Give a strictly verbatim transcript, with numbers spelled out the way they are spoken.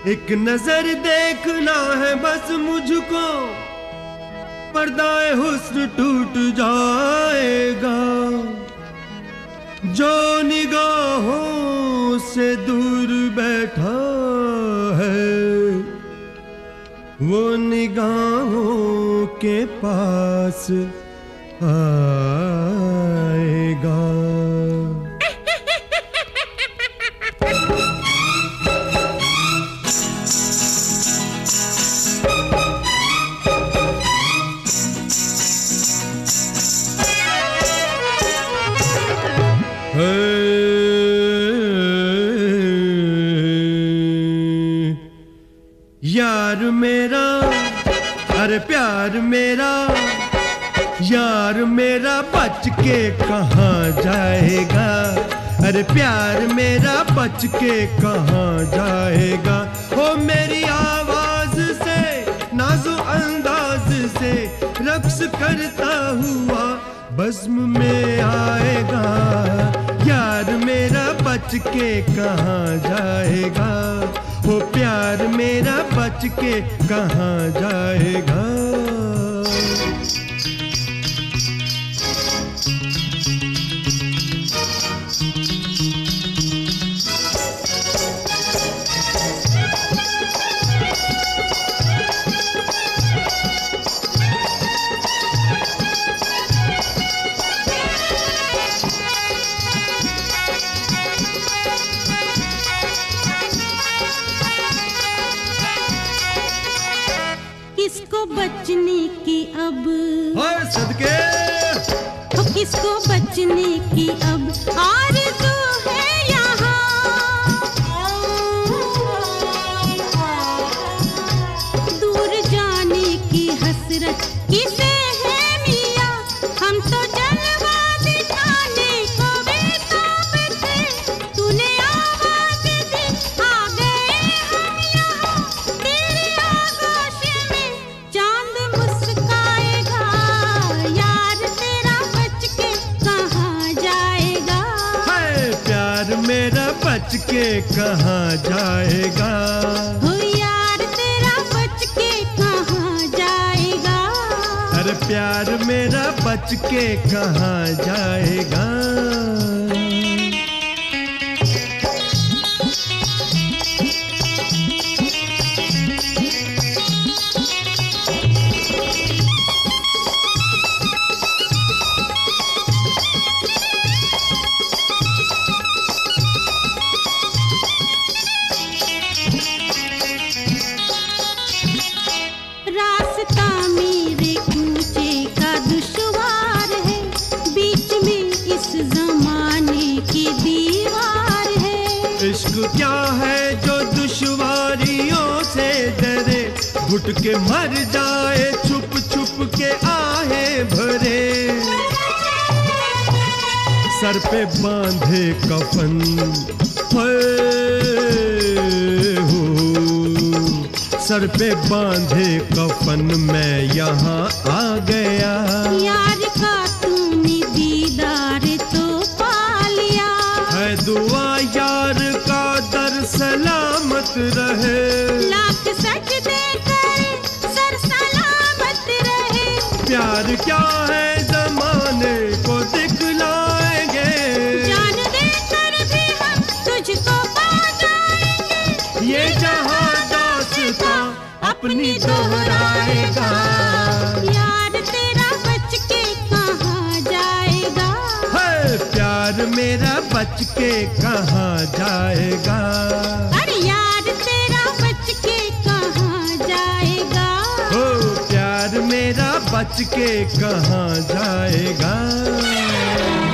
एक नजर देखना है बस मुझको, पर्दाए हुस्न टूट जाएगा। जो निगाहों से दूर बैठा है वो निगाहों के पास आएगा। यार मेरा, अरे प्यार मेरा, यार मेरा बच के कहाँ जाएगा। अरे प्यार मेरा बच के कहाँ जाएगा। ओ मेरी आवाज से नाज़ो अंदाज से रक्स करता हुआ बज़्म में आएगा। यार मेरा बच के कहाँ जाएगा। वो प्यार मेरा बच के कहाँ जाएगा। किसको बचने की अब और सदके तो किसको बचने की अब आरज़ू है यहाँ। दूर जाने की हसरत किसे है मियाँ। हम तो जलवा दिखाने को बेताब थे, तूने आवाज दी आ गए हम यहाँ। तेरी आगोश में चांद मुस्काएगा। यार तेरा बच के कहाँ जाएगा। हाय प्यार मेरा बच के कहाँ जाएगा। हो यार तेरा बच के कहाँ जाएगा। अरे प्यार मेरा बच के कहाँ जाएगा। रास्ता मेरे कूचे का दुश्वार है, बीच में इस जमाने की दीवार है। इश्क क्या है जो दुश्वारियों से डरे, घुट के मर जाए छुप छुप के आहे भरे। सर पे बांधे कफन हो, सर पे बांधे कफन मैं यहाँ आ गया। यार का तूने दीदार तो पा लिया। है दुआ यार का दर सलामत रहे। लाख सजदे करे सर सलामत रहे। प्यार क्या है जमाने को दिखलाएंगे। जान देकर भी हम तुझको पा जाएंगे। ये जहां दास्तां अपनी दोहराएगा। यार तेरा बच के कहाँ जाएगा। है प्यार मेरा बच के कहाँ जाएगा। अरे यार तेरा बच के कहाँ जाएगा। हो प्यार मेरा बच के कहाँ जाएगा।